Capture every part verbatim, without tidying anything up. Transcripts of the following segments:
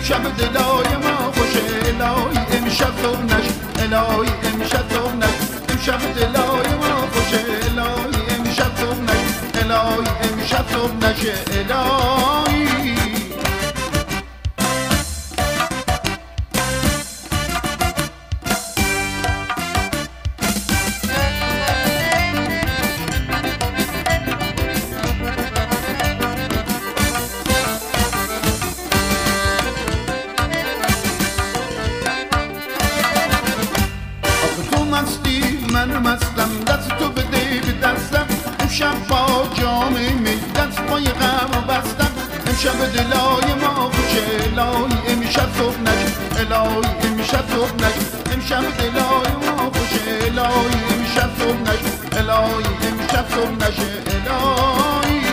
امشب دلای ما خوشه الهی امشب صبح نشه الهی امشب صبح نشه امشب دلای ما خوشه الهی امشب صبح نشه الهی امشب صبح نشه الهی من مستم دست تو بده به دستم امشب با جام می دست پای غم بستم امشب دلای ما خوشه الهی امشب صبح نشه الهی امشب صبح نشه امشب دلای ما خوشه الهی امشب صبح نشه الهی امشب صبح نشه الهی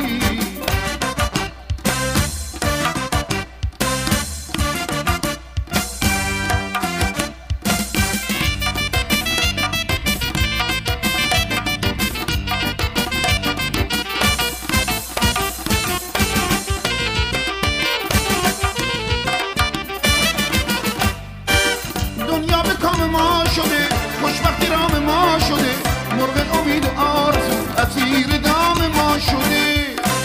دنیا به کام ما شده خوشبختی رام ما شده مرغ امید و آرزو اسیر دام ما شده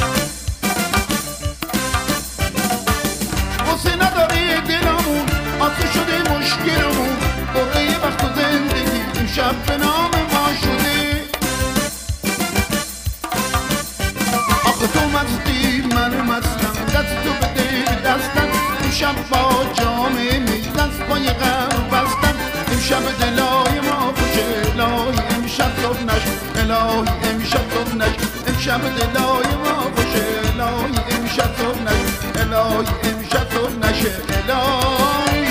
غصه نداره دلمون آسو شده مشکلمون قرعه وقت و زندگی امشب به نام ما شده آخه تو مستی من مستم دست تو بده به دستم امشب با جامه می دست پای غم بستم امشب دلای ما خوشه الهی امشب صبح نشه الهی امشب صبح نشه امشب دلای ما خوشه الهی امشب صبح نشه الهی امشب صبح نشه الهی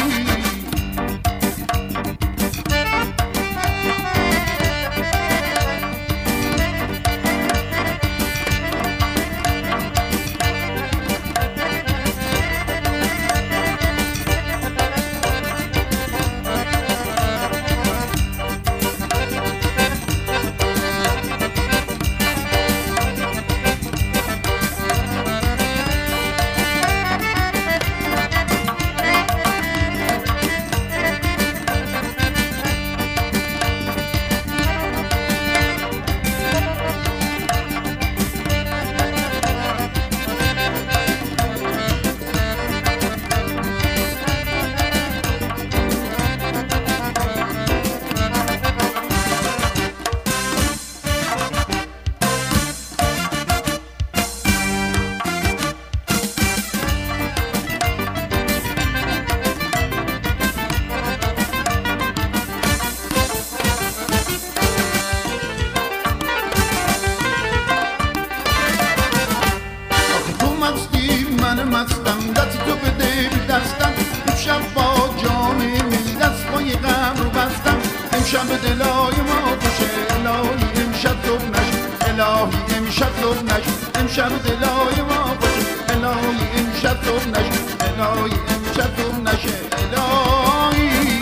من مستم دست تو بده به دستم امشب با جام می دست پای غم رو بستم امشب دلای ما خوشه الهی امشب صبح نشه الهی امشب صبح نشه امشب دلای ما خوشه الهی امشب صبح نشه الهی امشب صبح نشه الهی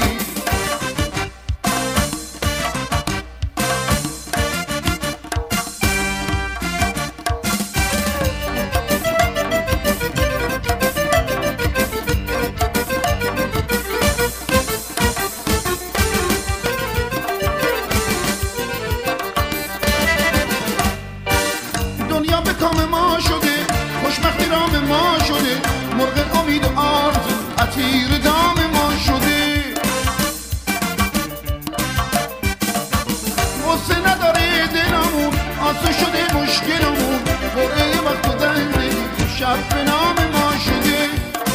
دنیا به کام ما شده خوشبختی رام ما شده مرغ امید و آرزو اسیر دام ما شده غصه نداره دلمون آسو شده مشکلمون قرعه وقت و زندگی شب به نام ما شده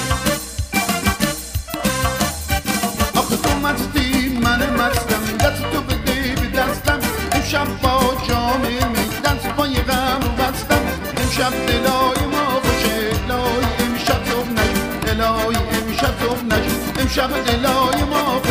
آخه تو مستی من مستم دست تو بده به دستم امشب با جام می دست پای غم بستم امشب دلای ما خوشه الهی امشب صبح نشه الهی امشب صبح نشه امشب دلای ما